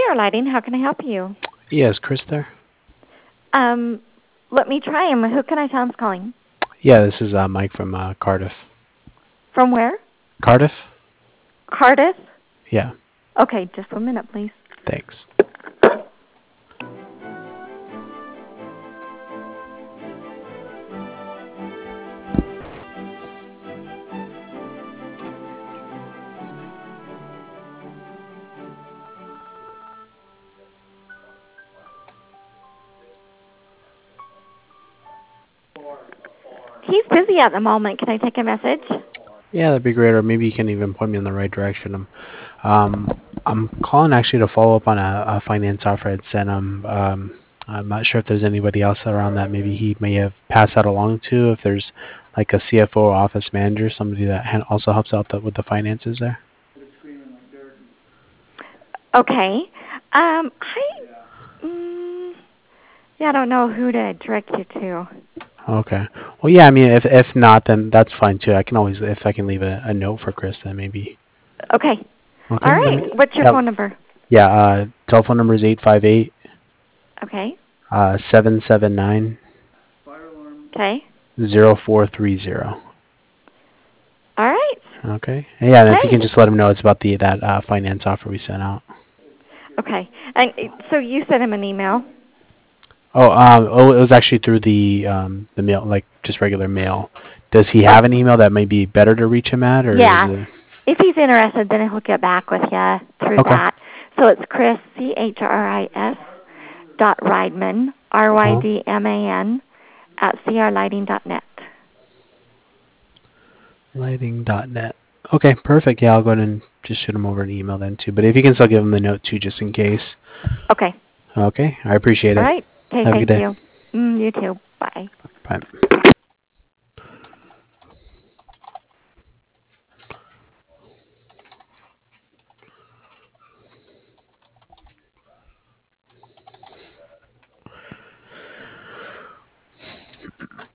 CR Lighting, how can I help you? Yes, Chris there? Um, Let me try him. Who can I tell him's calling? Yeah, this is Mike from Cardiff. From where? Cardiff? Cardiff? Yeah, Okay, just 1 minute, please. thanks. He's busy at the moment. Can I take a message? Yeah, that'd be great, or maybe you can even point me in the right direction. I'm calling actually to follow up on a finance offer I'd sent him. I'm not sure if there's anybody else around that maybe he may have passed that along to, if there's like a CFO or office manager, somebody that also helps out with the finances there. Okay. Yeah, I don't know who to direct you to. Okay. Well, yeah, I mean, if not, then that's fine too. I can always, if I can leave a note for Chris, then maybe. Okay. All Okay, let right. me, What's your yeah, phone number? yeah, telephone number is 858 Okay. 779 Okay. 0430. All right. Okay. And yeah, and if you can Okay. just let him know it's about that finance offer we sent out. Okay. And so you sent him an email? It was actually through the mail, like just regular mail. Does he Oh, have an email that might be better to reach him at, or is yeah. it? If he's interested, then he'll get back with you through Okay. that. So it's Chris, CHRIS, Rydman, Uh-huh. RYDMAN, at crlighting.net. Lighting.net. Okay, perfect. Yeah, I'll go ahead and just shoot him over an email then too. But if you can still give him the note too, just in case. Okay. Okay, I appreciate All it. right. Okay, Have a good thank day. you. You too. Bye. Bye.